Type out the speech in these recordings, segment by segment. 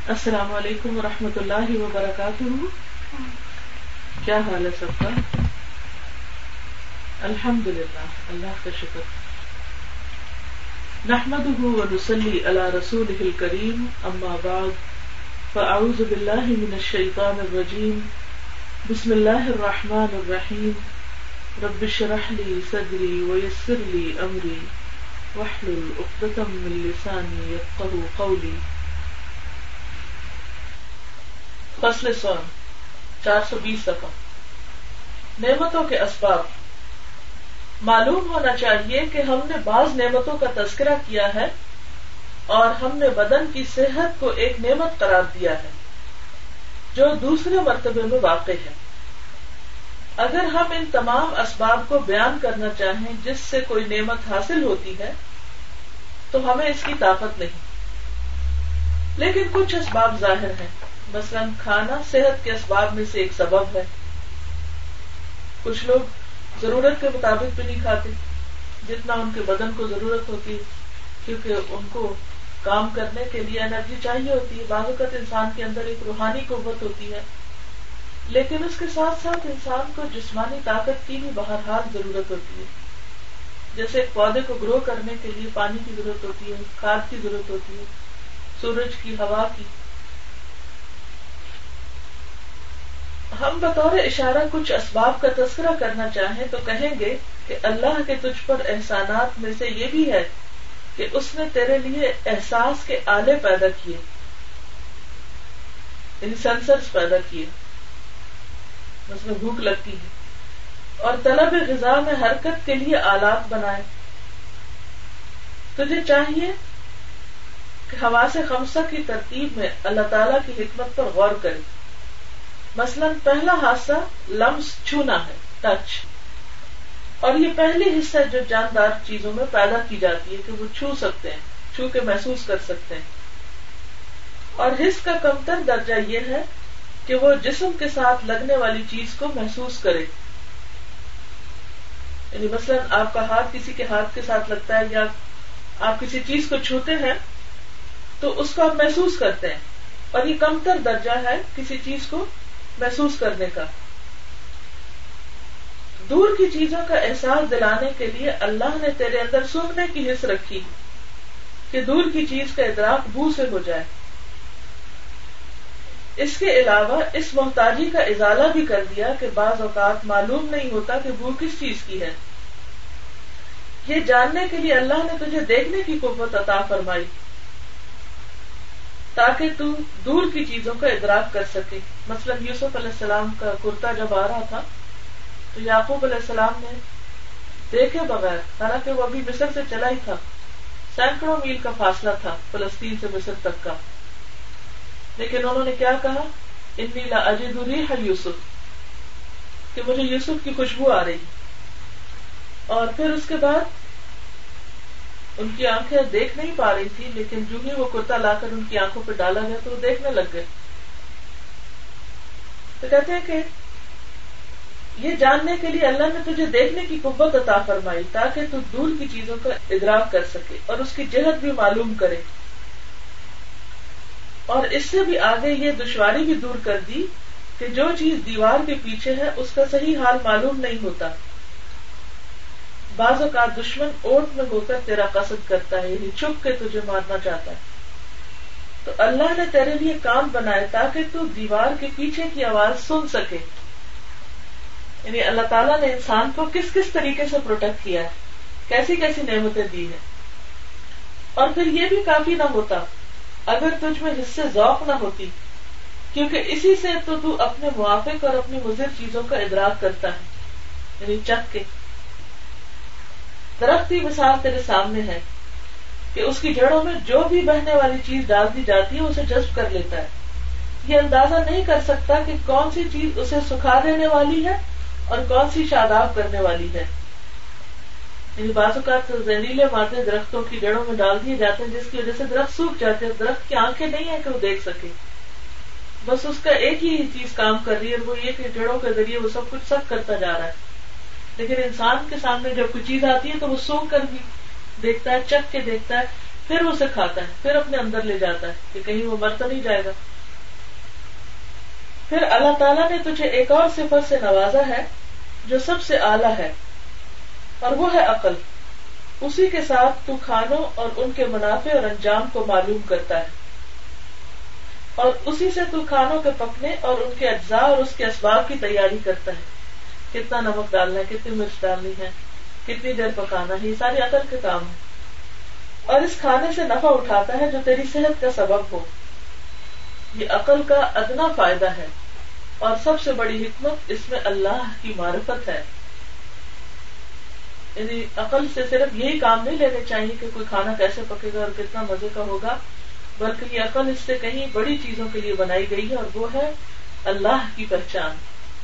السلام علیکم ورحمۃ اللہ وبرکاتہ. کیا حال ہے سب کا؟ الحمدللہ، اللہ کا شکر. نحمده ونصلی علی رسولہ الکریم، اما بعد فاعوذ باللہ من الشیطان الرجیم. بسم اللہ الرحمن الرحیم. رب اشرح لی صدری ویسر لی امری واحلل عقدۃ من لسانی یفقہوا قولی. فصل 420 صفحہ. نعمتوں کے اسباب. معلوم ہونا چاہیے کہ ہم نے بعض نعمتوں کا تذکرہ کیا ہے اور ہم نے بدن کی صحت کو ایک نعمت قرار دیا ہے جو دوسرے مرتبے میں واقع ہے. اگر ہم ان تمام اسباب کو بیان کرنا چاہیں جس سے کوئی نعمت حاصل ہوتی ہے تو ہمیں اس کی طاقت نہیں. لیکن کچھ اسباب ظاہر ہیں. مثلا کھانا صحت کے اسباب میں سے ایک سبب ہے. کچھ لوگ ضرورت کے مطابق بھی نہیں کھاتے جتنا ان کے بدن کو ضرورت ہوتی ہے، کیونکہ ان کو کام کرنے کے لیے انرجی چاہیے ہوتی ہے. بعض اوقات انسان کے اندر ایک روحانی قوت ہوتی ہے، لیکن اس کے ساتھ ساتھ انسان کو جسمانی طاقت کی بھی بہرحال ضرورت ہوتی ہے. جیسے ایک پودے کو گرو کرنے کے لیے پانی کی ضرورت ہوتی ہے، کھاد کی ضرورت ہوتی ہے، سورج کی، ہوا کی. ہم بطور اشارہ کچھ اسباب کا تذکرہ کرنا چاہیں تو کہیں گے کہ اللہ کے تجھ پر احسانات میں سے یہ بھی ہے کہ اس نے تیرے لیے احساس کے آلے پیدا کیے، یعنی سینسرز پیدا کیے. مثلا بھوک لگتی ہے اور طلب غذا میں حرکت کے لیے آلات بنائے. تجھے چاہیے کہ حواس خمسہ کی ترتیب میں اللہ تعالیٰ کی حکمت پر غور کرے. مثلا پہلا حادثہ لمس، چھونا ہے، ٹچ، اور یہ پہلی حصہ جو جاندار چیزوں میں پیدا کی جاتی ہے کہ وہ چھو سکتے ہیں، چھو کے محسوس کر سکتے ہیں. اور حس کا کمتر درجہ یہ ہے کہ وہ جسم کے ساتھ لگنے والی چیز کو محسوس کرے. یعنی مثلا آپ کا ہاتھ کسی کے ہاتھ کے ساتھ لگتا ہے یا آپ کسی چیز کو چھوتے ہیں تو اس کو آپ محسوس کرتے ہیں، اور یہ کمتر درجہ ہے کسی چیز کو محسوس کرنے کا. دور کی چیزوں کا احساس دلانے کے لیے اللہ نے تیرے اندر سونگنے کی حس رکھی کہ دور کی چیز کا ادراک بو سے ہو جائے. اس کے علاوہ اس محتاجی کا ازالہ بھی کر دیا کہ بعض اوقات معلوم نہیں ہوتا کہ بو کس چیز کی ہے. یہ جاننے کے لیے اللہ نے تجھے دیکھنے کی قوت عطا فرمائی تاکہ تو دور کی چیزوں کا ادراک کر سکے. مثلا یوسف علیہ السلام کا کرتا جب آ رہا تھا تو یعقوب علیہ السلام نے دیکھے بغیر، حالانکہ وہ ابھی مصر سے چلا ہی تھا، سینکڑوں میل کا فاصلہ تھا فلسطین سے مصر تک کا، لیکن انہوں نے کیا کہا؟ انی لاجد ریح یوسف، کہ مجھے یوسف کی خوشبو آ رہی. اور پھر اس کے بعد ان کی آنکھیں دیکھ نہیں پا رہی تھی، لیکن جو ہی وہ کرتا لا کر ان کی آنکھوں پہ ڈالا گیا تو وہ دیکھنے لگ گئے. تو کہتے ہیں کہ یہ جاننے کے لیے اللہ نے تجھے دیکھنے کی قوت عطا فرمائی تاکہ تو دور کی چیزوں کا ادراک کر سکے اور اس کی جہت بھی معلوم کرے. اور اس سے بھی آگے یہ دشواری بھی دور کر دی کہ جو چیز دیوار کے پیچھے ہے اس کا صحیح حال معلوم نہیں ہوتا. بعض اوقات دشمن اوٹ میں ہو کر تیرا قصد کرتا ہے، یعنی چھپ کے تجھے مارنا چاہتا ہے. تو اللہ نے تیرے لیے کان بنائے تاکہ تو دیوار کے پیچھے کی آواز سن سکے. یعنی اللہ تعالیٰ نے انسان کو کس کس طریقے سے پروٹیکٹ کیا ہے، کیسی کیسی نعمتیں دی ہیں. اور پھر یہ بھی کافی نہ ہوتا اگر تجھ میں حصے ذوق نہ ہوتی، کیونکہ اسی سے تو اپنے موافق اور اپنی مضر چیزوں کا ادراک کرتا ہے، یعنی چکھ کے. درخت کی مثال تیرے سامنے ہے کہ اس کی جڑوں میں جو بھی بہنے والی چیز ڈال دی جاتی ہے اسے جذب کر لیتا ہے. یہ اندازہ نہیں کر سکتا کہ کون سی چیز اسے سکھا دینے والی ہے اور کون سی شاداب کرنے والی ہے. یعنی بعض اوقات زہریلے مادے درختوں کی جڑوں میں ڈال دیے جاتے ہیں جس کی وجہ سے درخت سوکھ جاتے ہیں. درخت کی آنکھیں نہیں ہیں کہ وہ دیکھ سکے، بس اس کا ایک ہی چیز کام کر رہی ہے، اور وہ یہ کہ جڑوں کے ذریعے وہ سب کچھ سخت کرتا جا رہا ہے. لیکن انسان کے سامنے جب کوئی چیز آتی ہے تو وہ سونگ کر بھی دیکھتا ہے، چکھ کے دیکھتا ہے پھر اسے کھاتا ہے، پھر اپنے اندر لے جاتا ہے کہ کہیں وہ مر تو نہیں جائے گا۔ پھر اللہ تعالیٰ نے تجھے ایک اور صفت سے نوازا ہے جو سب سے اعلیٰ ہے، اور وہ ہے عقل۔ اسی کے ساتھ تو کھانوں اور ان کے منافع اور انجام کو معلوم کرتا ہے، اور اسی سے تو کھانوں کے پکنے اور ان کے اجزاء اور اس کے اسباب کی تیاری کرتا ہے، کتنا نمک ڈالنا ہے، کتنی مرچ ڈالنی ہے، کتنی دیر پکانا ہے، یہ سارے عقل کے کام ہیں، اور اس کھانے سے نفع اٹھاتا ہے جو تیری صحت کا سبب ہو۔ یہ عقل کا ادنا فائدہ ہے، اور سب سے بڑی حکمت اس میں اللہ کی معرفت ہے۔ یعنی عقل سے صرف یہی کام نہیں لینے چاہیے کہ کوئی کھانا کیسے پکے گا اور کتنا مزے کا ہوگا، بلکہ یہ عقل اس سے کہیں بڑی چیزوں کے لیے بنائی گئی ہے، اور وہ ہے اللہ کی پہچان۔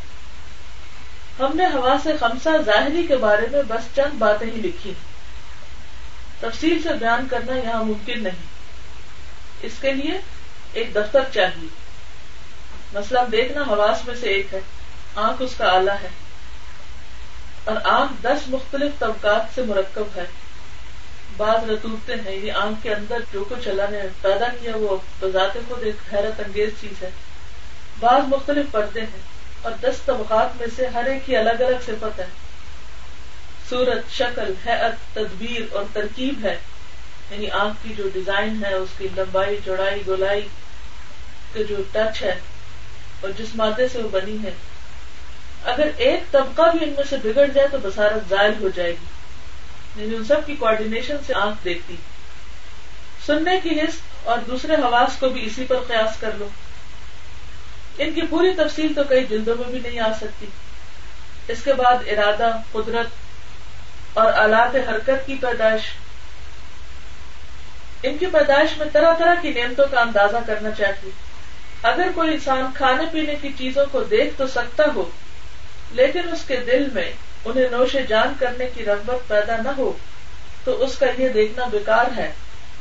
ہم نے حواس خمسہ ظاہری کے بارے میں بس چند باتیں ہی لکھی، تفصیل سے بیان کرنا یہاں ممکن نہیں، اس کے لیے ایک دفتر چاہیے۔ مثلا دیکھنا حواس میں سے ایک ہے، آنکھ اس کا آلہ ہے، اور آنکھ 10 مختلف طبقات سے مرکب ہے۔ بعض رتوبتے ہیں، یہ آنکھ کے اندر جو کچھ اللہ نے پیدا کیا وہ بذات خود ایک حیرت انگیز چیز ہے۔ بعض مختلف پردے ہیں، اور 10 طبقات میں سے ہر ایک کی الگ الگ صفت ہے، صورت، شکل، ہیئت، تدبیر اور ترکیب ہے۔ یعنی آنکھ کی جو ڈیزائن ہے، اس کی لمبائی، چوڑائی، گولائی کے جو ٹچ ہے، اور جس مادے سے وہ بنی ہے، اگر ایک طبقہ بھی ان میں سے بگڑ جائے تو بصارت زائل ہو جائے گی۔ یعنی ان سب کی کوآرڈینیشن سے آنکھ دیکھتی۔ سننے کی حس اور دوسرے حواس کو بھی اسی پر قیاس کر لو۔ ان کی پوری تفصیل تو کئی جلدوں میں بھی نہیں آ سکتی۔ اس کے بعد ارادہ، قدرت اور آلات حرکت کی پیدائش۔ ان کی پیدائش میں طرح طرح کی نعمتوں کا اندازہ کرنا چاہیے۔ اگر کوئی انسان کھانے پینے کی چیزوں کو دیکھ تو سکتا ہو، لیکن اس کے دل میں انہیں نوش جان کرنے کی رغبت پیدا نہ ہو، تو اس کا یہ دیکھنا بیکار ہے۔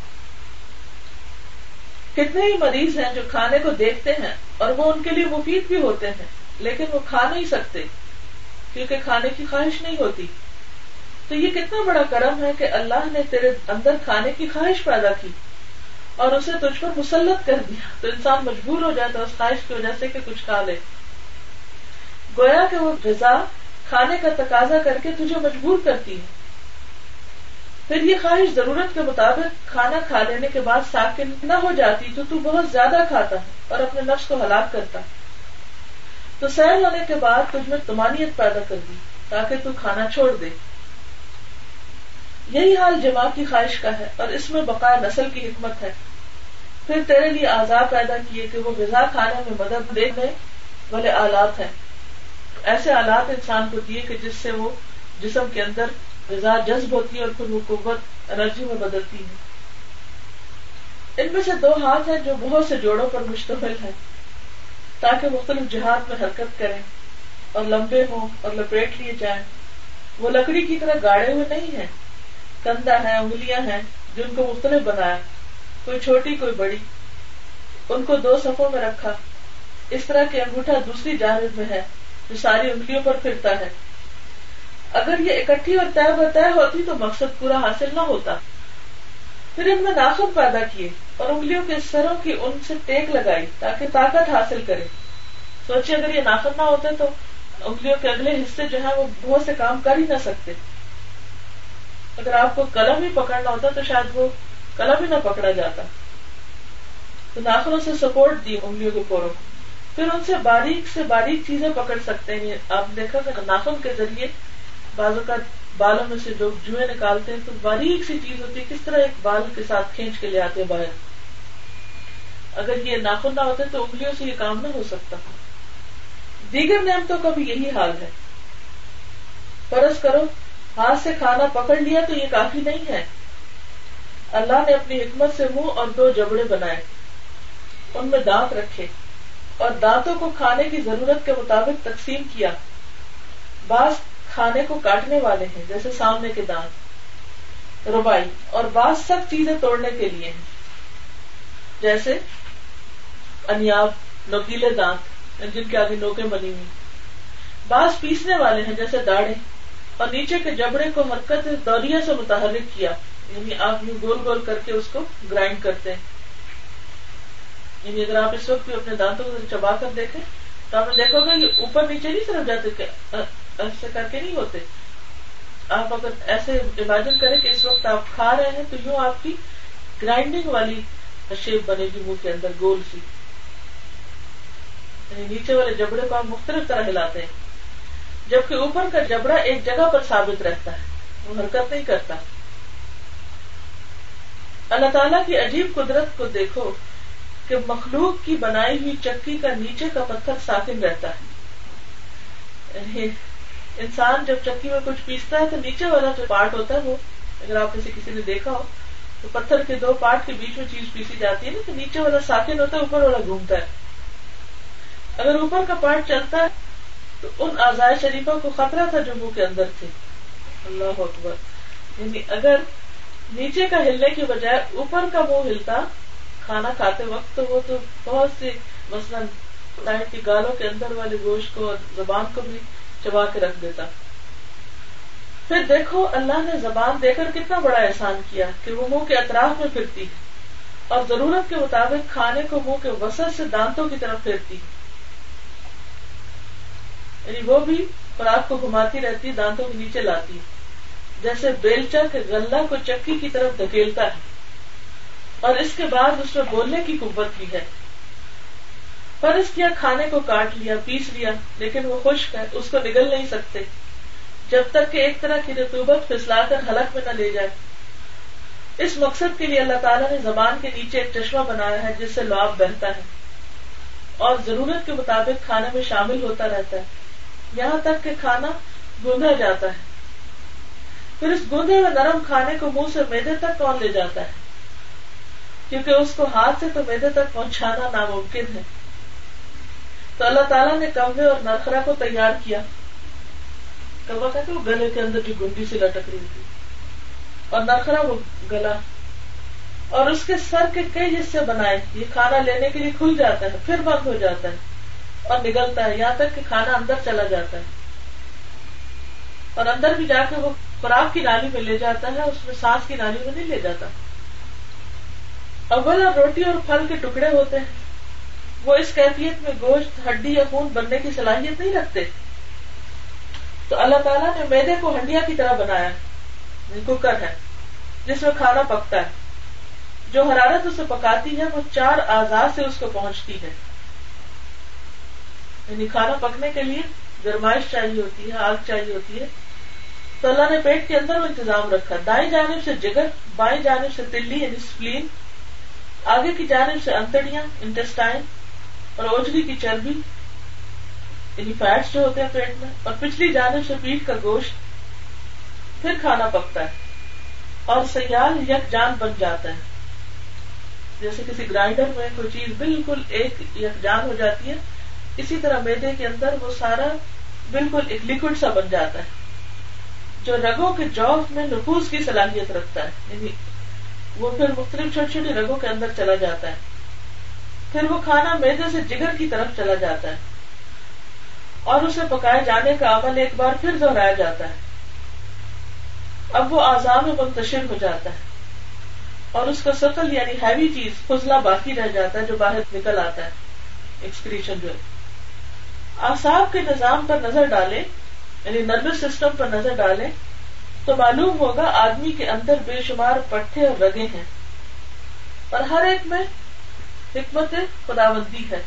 کتنے ہی مریض ہیں جو کھانے کو دیکھتے ہیں اور وہ ان کے لیے مفید بھی ہوتے ہیں، لیکن وہ کھا نہیں سکتے کیونکہ کھانے کی خواہش نہیں ہوتی۔ تو یہ کتنا بڑا کرم ہے کہ اللہ نے تیرے اندر کھانے کی خواہش پیدا کی اور اسے تجھ پر مسلط کر دیا، تو انسان مجبور ہو جاتا ہے اس خواہش کی وجہ سے کہ کچھ کھا لے۔ گویا کہ وہ غذا کھانے کا تقاضا کر کے تجھے مجبور کرتی ہے، پھر یہ خواہش ضرورت کے مطابق کھانا کھا لینے کے بعد ساکن نہ ہو جاتی تو بہت زیادہ کھاتا ہے اور اپنے نفس کو ہلاک کرتا، تو سیر ہونے کے بعد تجھ میں طمانینت پیدا کر دی تاکہ تو کھانا چھوڑ دے۔ یہی حال جماع کی خواہش کا ہے، اور اس میں بقائے نسل کی حکمت ہے۔ پھر تیرے لیے اعضاء پیدا کیے کہ وہ غذا کھانے میں مدد دینے والے آلات ہیں، ایسے آلات انسان کو دیے کہ جس سے وہ جسم کے اندر غذا جذب ہوتی ہے اور پھر وہ قوت انرجی میں بدلتی ہے۔ ان میں سے 2 ہاتھ ہیں جو بہت سے جوڑوں پر مشتمل ہیں تاکہ مختلف جہات میں حرکت کریں اور لمبے ہوں اور لپیٹ لیے جائیں۔ وہ لکڑی کی طرح گاڑے ہوئے نہیں ہیں، کندھا ہے، انگلیاں ہیں جن کو مختلف بنایا، کوئی چھوٹی کوئی بڑی، ان کو 2 صفوں میں رکھا، اس طرح کہ انگوٹھا دوسری جانب میں ہے جو ساری انگلیوں پر پھرتا ہے۔ اگر یہ اکٹھی اور طے بطے ہوتی تو مقصد پورا حاصل نہ ہوتا۔ پھر ان میں ناخن پیدا کیے اور انگلیوں کے سروں کی ان سے ٹیک لگائی تاکہ طاقت حاصل کرے۔ سوچے اگر یہ ناخن نہ ہوتے تو انگلیوں کے اگلے حصے جو ہیں وہ بہت سے کام کر ہی نہ سکتے۔ اگر آپ کو قلم ہی پکڑنا ہوتا تو شاید وہ قلم ہی نہ پکڑا جاتا، تو ناخنوں سے سپورٹ دی انگلیوں کے پوروں کو۔ پھر ان سے باریک چیزیں پکڑ سکتے ہیں۔ آپ دیکھا کہ ناخن کے ذریعے بعض اوقات بالوں میں سے جو جوئیں نکالتے ہیں تو باریک سی چیز ہوتی ہے، کس طرح ایک بال کے ساتھ کھینچ کے لے آتے ہیں باہر۔ اگر یہ ناخن نہ ہوتے تو انگلیوں سے یہ کام نہ ہو سکتا۔ دیگر نعمتوں کا بھی یہی حال ہے۔ فرض کرو ہاتھ سے کھانا پکڑ لیا تو یہ کافی نہیں ہے۔ اللہ نے اپنی حکمت سے منہ اور 2 جبڑے بنائے، ان میں دانت رکھے اور دانتوں کو کھانے کی ضرورت کے مطابق تقسیم کیا۔ بعض کھانے کو کاٹنے والے ہیں جیسے سامنے کے دانت، ربائی، اور بعض سخت چیزیں توڑنے کے لیے ہیں جیسے انیاب، نوکیلے دانت جن کے آگے نوکیں بنی ہوئی۔ بعض پیسنے والے ہیں جیسے داڑھیں، اور نیچے کے جبڑے کو حرکت دوریہ سے متحرک کیا یعنی آپ یوں گول گول کر کے اس کو گرائنڈ کرتے ہیں. یعنی اگر آپ اس وقت بھی اپنے دانتوں کو چبا کر دیکھیں تو آپ نے دیکھا ہوگا کہ اوپر نیچے نہیں طرف جاتے کہ ایسے کر کے نہیں ہوتے. آپ اگر ایسے امیجن کریں کہ اس وقت آپ کھا رہے ہیں تو یوں آپ کی گرائنڈنگ والی شیپ بنے گی منہ کے اندر گول سی. یعنی نیچے والے جبڑے کو آپ مختلف طرح ہلاتے ہیں جبکہ اوپر کا جبڑا ایک جگہ پر ثابت رہتا ہے, وہ حرکت نہیں کرتا. اللہ تعالیٰ کی عجیب قدرت کو دیکھو کہ مخلوق کی بنائی ہوئی چکی کا نیچے کا پتھر ساکن رہتا ہے. یعنی انسان جب چکی میں کچھ پیستا ہے تو نیچے والا جو پارٹ ہوتا ہے وہ, اگر آپ کسی نے دیکھا ہو تو پتھر کے دو پارٹ کے بیچ میں چیز پیسی جاتی ہے نا, تو نیچے والا ساکن ہوتا ہے, اوپر والا گھومتا ہے. اگر اوپر کا پارٹ چلتا ہے تو ان اعضاء شریفہ کو خطرہ تھا جو منہ کے اندر تھے. اللہ اکبر. یعنی اگر نیچے کا ہلنے کی بجائے اوپر کا منہ ہلتا کھانا کھاتے وقت تو وہ تو بہت سی مثلاً لائٹ کی گالوں کے اندر والے گوشت کو اور زبان کو بھی چبا کے رکھ دیتا. پھر دیکھو اللہ نے زبان دے کر کتنا بڑا احسان کیا کہ وہ منہ کے اطراف میں پھرتی ہے اور ضرورت کے مطابق کھانے کو منہ کے وسط سے دانتوں کی طرف پھیرتی ہے. یعنی وہ بھی خوراک کو گھماتی رہتی, دانتوں کے نیچے لاتی, جیسے بیلچا کے غلہ کو چکی کی طرف دھکیلتا ہے. اور اس کے بعد اس میں بولنے کی قوت بھی ہے. فرض کیا کھانے کو کاٹ لیا, پیس لیا, لیکن وہ خشک ہے, اس کو نگل نہیں سکتے جب تک کہ ایک طرح کی رطوبت پھسلا کر حلق میں نہ لے جائے. اس مقصد کے لیے اللہ تعالیٰ نے زبان کے نیچے ایک چشمہ بنایا ہے جس سے لعاب بہتا ہے اور ضرورت کے مطابق کھانے میں شامل ہوتا رہتا ہے یہاں تک کہ کھانا گوندا جاتا ہے. پھر اس گوندے ہوئے نرم کھانے کو منہ سے میدے تک کون لے جاتا ہے, کیونکہ اس کو ہاتھ سے تو میدے تک پہنچانا ناممکن ہے. تو اللہ تعالیٰ نے کوے اور نرخرا کو تیار کیا. کوا کہتے وہ گلے کے اندر جو گنڈی سے لٹک رہی تھی, اور نرخرا وہ گلا, اور اس کے سر کے کئی حصے بنائے. یہ کھانا لینے کے لیے کھل جاتا ہے, پھر بند ہو جاتا ہے اور نگلتا ہے یہاں تک کہ کھانا اندر چلا جاتا ہے, اور اندر بھی جا کے وہ خوراک کی نالی میں لے جاتا ہے, اس میں سانس کی نالی میں نہیں لے جاتا. اول روٹی اور پھل کے ٹکڑے ہوتے ہیں, وہ اس کیفیت میں گوشت, ہڈی یا خون بننے کی صلاحیت نہیں رکھتے. تو اللہ تعالیٰ نے میدے کو ہنڈیا کی طرح بنایا, کوکر ہے جس میں کھانا پکتا ہے. جو حرارت اسے پکاتی ہے وہ 4 اعضاء سے اس کو پہنچتی ہے. یعنی کھانا پکنے کے لیے گرمائش چاہیے ہوتی ہے, آگ چاہیے ہوتی ہے. تو اللہ نے پیٹ کے اندر وہ انتظام رکھا. دائیں جانب سے جگر, بائیں جانب سے تلی یعنی اسپلین, آگے کی جانب سے انتڑیاں انٹسٹائن, اور اوجری کی چربی یعنی فیٹس جو ہوتے ہیں پیٹ میں, اور پچھلی جانب سے پیٹھ کا گوشت. پھر کھانا پکتا ہے اور سیال یکجان بن جاتا ہے. جیسے کسی گرائنڈر میں کوئی چیز بالکل ایک یکجان ہو جاتی ہے, اسی طرح میدے کے اندر وہ سارا بالکل ایک لیکوڈ سا بن جاتا ہے جو رگوں کے جوف میں نفوذ کی صلاحیت رکھتا ہے. یعنی وہ پھر مختلف چھوٹی چھوٹی رگوں کے اندر چلا جاتا ہے. پھر وہ کھانا میدے سے جگر کی طرف چلا جاتا ہے اور اسے پکائے جانے کا عمل ایک بار پھر دہرایا جاتا ہے. اب وہ اعضاء میں منتشر ہو جاتا ہے اور اس کا ثقل یعنی ہیوی چیز فضلہ باقی رہ جاتا ہے جو باہر نکل آتا ہے, ایکسکریشن جو ہے. اعصاب کے نظام پر نظر ڈالیں, یعنی نروس سسٹم پر نظر ڈالیں تو معلوم ہوگا آدمی کے اندر بے شمار پٹھے اور رگیں ہیں, اور ہر ایک میں حکمت خداوندی ہے.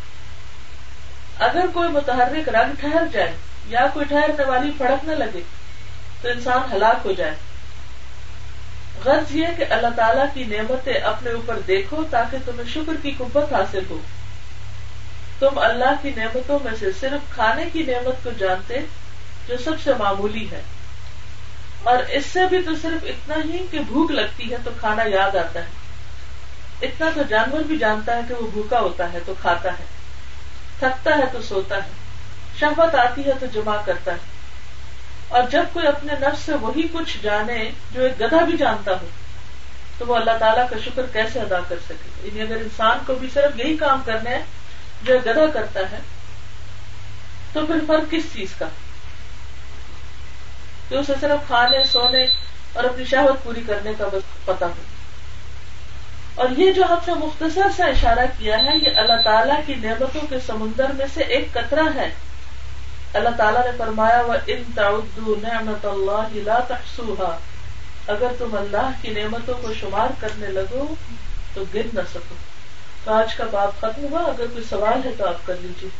اگر کوئی متحرک رگ ٹھہر جائے یا کوئی ٹھہرنے والی پھڑک نہ لگے تو انسان ہلاک ہو جائے. غرض یہ کہ اللہ تعالیٰ کی نعمتیں اپنے اوپر دیکھو تاکہ تمہیں شکر کی قوت حاصل ہو. تم اللہ کی نعمتوں میں سے صرف کھانے کی نعمت کو جانتے جو سب سے معمولی ہے, اور اس سے بھی تو صرف اتنا ہی کہ بھوک لگتی ہے تو کھانا یاد آتا ہے. اتنا تو جانور بھی جانتا ہے کہ وہ بھوکا ہوتا ہے تو کھاتا ہے, تھکتا ہے تو سوتا ہے, شہوت آتی ہے تو جمع کرتا ہے. اور جب کوئی اپنے نفس سے وہی کچھ جانے جو ایک گدھا بھی جانتا ہو تو وہ اللہ تعالیٰ کا شکر کیسے ادا کر سکے. یعنی اگر انسان کو بھی صرف یہی کام کرنے ہیں جو ایک گدھا کرتا ہے تو پھر فرق کس چیز کا, کہ اسے صرف کھانے, سونے اور اپنی شہوت پوری کرنے کا بس پتہ ہو. اور یہ جو ہم نے مختصر سا اشارہ کیا ہے یہ اللہ تعالیٰ کی نعمتوں کے سمندر میں سے ایک قطرہ ہے. اللہ تعالیٰ نے فرمایا وَإِن تَعُدُّوا نِعْمَةَ اللَّهِ لَا تَحْصُوهَا، اگر تم اللہ کی نعمتوں کو شمار کرنے لگو تو گر نہ سکو. تو آج کا باب ختم ہوا. اگر کوئی سوال ہے تو آپ کر لیجیے.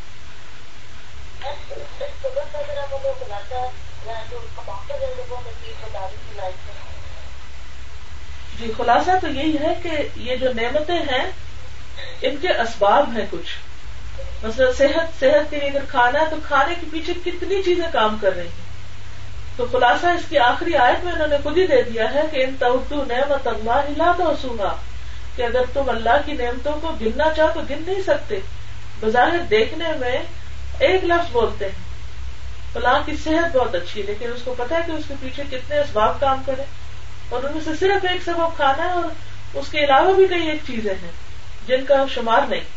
جی خلاصہ تو یہی ہے کہ یہ جو نعمتیں ہیں ان کے اسباب ہیں کچھ. مثلا صحت کے لیے اگر کھانا ہے تو کھانے کے پیچھے کتنی چیزیں کام کر رہی ہیں. تو خلاصہ اس کی آخری آیت میں انہوں نے خود ہی دے دیا ہے کہ ان تعدوا نعمت اللہ لا تحصوها، کہ اگر تم اللہ کی نعمتوں کو گننا چاہو تو گن نہیں سکتے. بظاہر دیکھنے میں ایک لفظ بولتے ہیں فلاں کی صحت بہت اچھی ہے، لیکن اس کو پتا ہے کہ اس کے پیچھے کتنے اسباب کام کریں، اور ان میں سے صرف ایک سبب کھانا ہے، اور اس کے علاوہ بھی کئی ایک چیزیں ہیں جن کا شمار نہیں.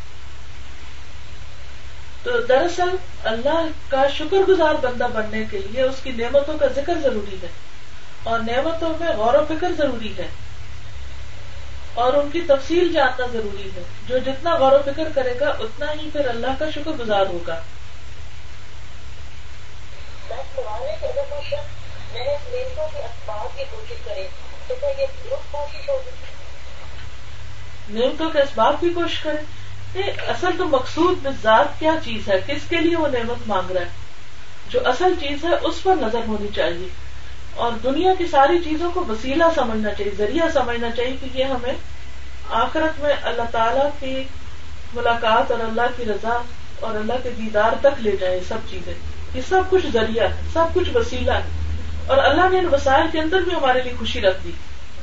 تو دراصل اللہ کا شکر گزار بندہ بننے کے لیے اس کی نعمتوں کا ذکر ضروری ہے، اور نعمتوں میں غور و فکر ضروری ہے، اور ان کی تفصیل جاننا ضروری ہے. جو جتنا غور و فکر کرے گا اتنا ہی پھر اللہ کا شکر گزار ہوگا. سوال ہے کہ اگر کوئی شخص نعمتوں کے اسباب کی کوشش کرے تو کیا یہ درست کوشش ہوگی؟ نعمتوں کے اسباب کی کوشش کرے. اصل تو مقصود ذات کیا چیز ہے، کس کے لیے وہ نعمت مانگ رہا ہے، جو اصل چیز ہے اس پر نظر ہونی چاہیے، اور دنیا کی ساری چیزوں کو وسیلہ سمجھنا چاہیے، ذریعہ سمجھنا چاہیے کہ یہ ہمیں آخرت میں اللہ تعالیٰ کی ملاقات اور اللہ کی رضا اور اللہ کے دیدار تک لے جائے. سب چیزیں یہ سب کچھ ذریعہ ہے، سب کچھ وسیلہ ہے، اور اللہ نے ان وسائل کے اندر بھی ہمارے لیے خوشی رکھ دی.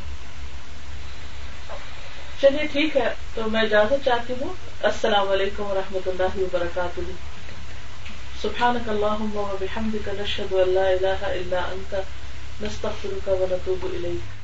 چلیے ٹھیک ہے، تو میں اجازت چاہتی ہوں. السلام علیکم ورحمۃ اللہ وبرکاتہ. سبحانک اللہم وبحمدک نشہد ان لا الہ الا انت نستغفرک ونتوب الیک.